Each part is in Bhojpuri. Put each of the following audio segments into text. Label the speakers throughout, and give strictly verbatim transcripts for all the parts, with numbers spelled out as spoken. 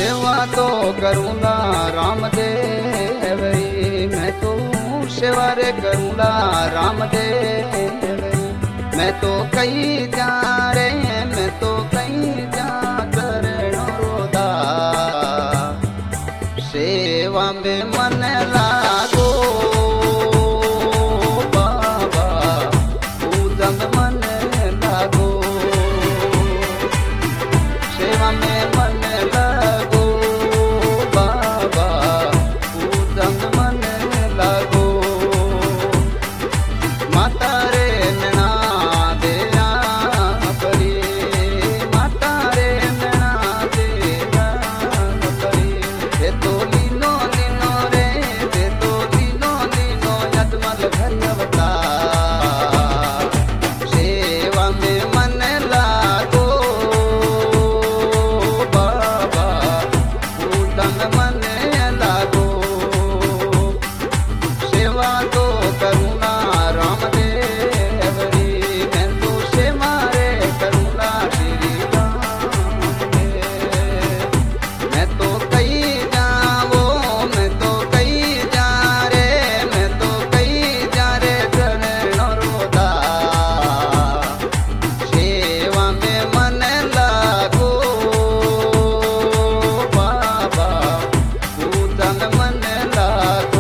Speaker 1: सेवा तो करूँगा रामदेव री, मैं तो सेवा रे करूँगा रामदेव री। मैं तो कहीं जा रे, मैं तो कहीं जा करणो रोदा, सेवा में मन लागो बाबा, पूजन मन लागो, सेवा में मन लागो बाबा, पूजन मन लागो। माता रे नैना दया परी, माता रे नैना दया परी, दे तो लीनो लीनो रे, दे तो लीनो लीनो यजमल घर अवतार, सेवा में मन लागो बाबा, पूजन मन लागो। सेवा तो करुणा रामदेव री, मैं तो सेवा रे करुणा श्री राम रे। मैं तो कहीं जावो, मैं तो कहीं जा रे, मैं तो कहीं जा रे करणो रोदा, सेवा में मन लागो बाबा, पूजन मन लागो।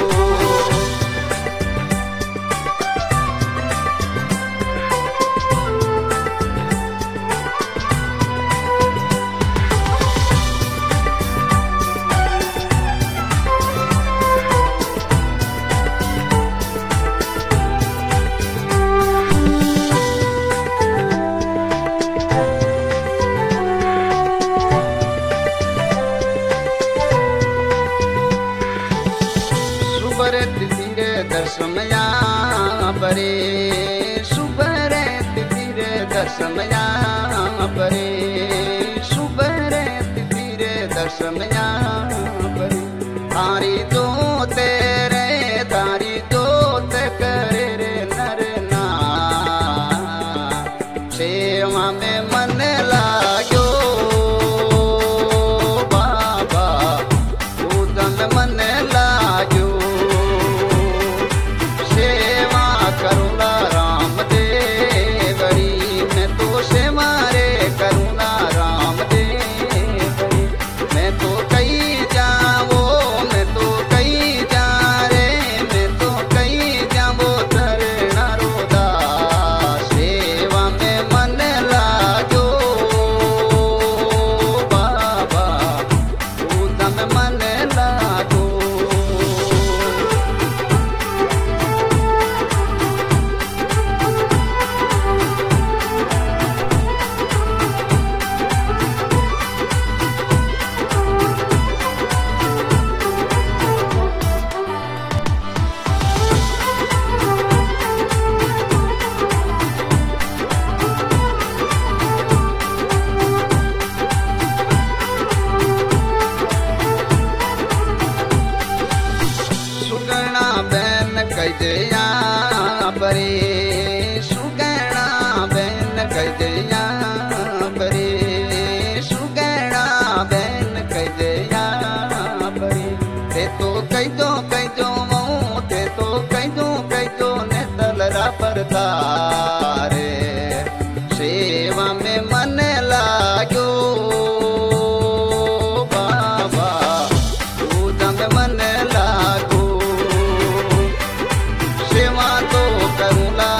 Speaker 1: सुबर तिथिरे दर्शमया परे, सुबर तिथिरे दर्शमया परे, सुबर तिथिरे दर्शमया परे। तारी जो तेरे, तारी जो ते करे रे नर ना, सेवा में मन लाग्यो बाबा, पूजन मन लाग्यो। सेवा करुणा रामदेव री, मैं तो सेवा रे करुणा रामदेव री। मैं तो कहीं जावो, मैं तो कहीं जा रे, मैं तो कहीं जावो धरणा रोदा, सेवा में मन लागो बाबा, पूजन मन लागो। सुगना बैन कजया परे, सुगना बैन कजया परे, सुगना बैन कजया परे। ते तो कह दो कह दो मऊ, ते तो कह दो कह दो ने तलरा परतारे, सेवा में मन लागो बाबा, पूजन मन लागो। सेवा तो करुणा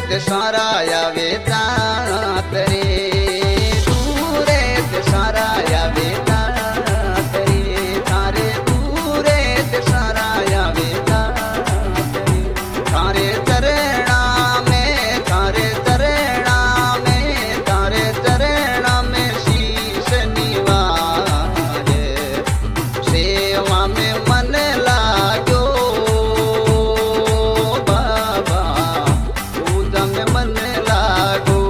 Speaker 1: ते सारा आवे तात रे, दूरे ते सारा आवे तात रे, थारे दूरे ते सारा आवे तात रे, थारे चरणा में, थारे चरणा में, थारे चरणा में शीश निवारे, सेवा में मन लागो बाबा, पूजा में मन लागो,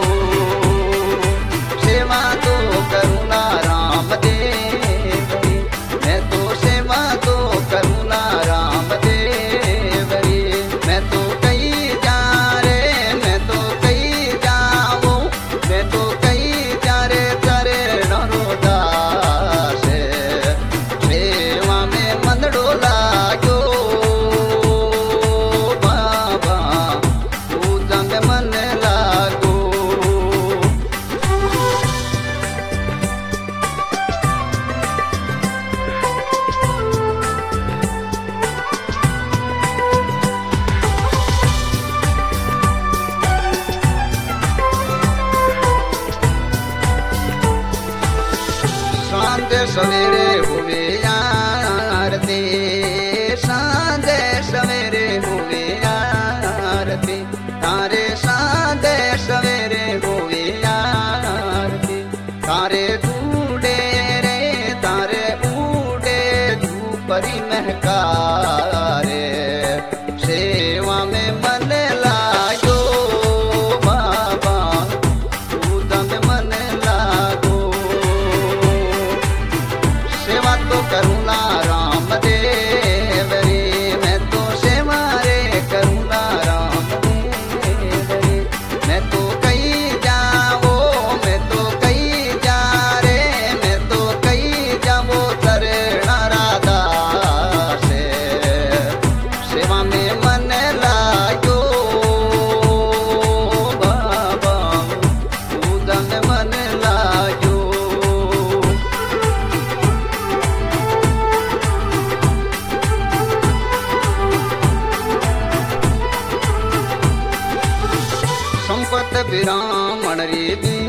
Speaker 1: सेवा तो करुणा राम देव रे, मैं तो सेवा तो करुणा राम देव रे, मैं तो कहीं जा रे, मैं तो कहीं जाऊं, मैं तो कहीं जा रे चरण दास, सेवा में मन लागो बाबा, पूजा में मन लागो। सांझ सवेरे हुए आरती, सांझ सवेरे हुए आरती, तारे सांझ सवेरे हुए आरती, तारे ढूंढे रे, तारे उड़े धूपरी महकारे, सेवा में मन लागो बाबा, पूजा में मन लागो, सेवा तो करुणा राम देव रे, मैं तो सेवा रे करुणा राम देव रे, मैं तो कहीं जाओ, मैं तो कहीं जा रे, मैं तो कहीं जाओ चरणा राधा से, सेवा में मन लागो बाबा, पूजा में मन लागो। संपत ब्राह्मण रे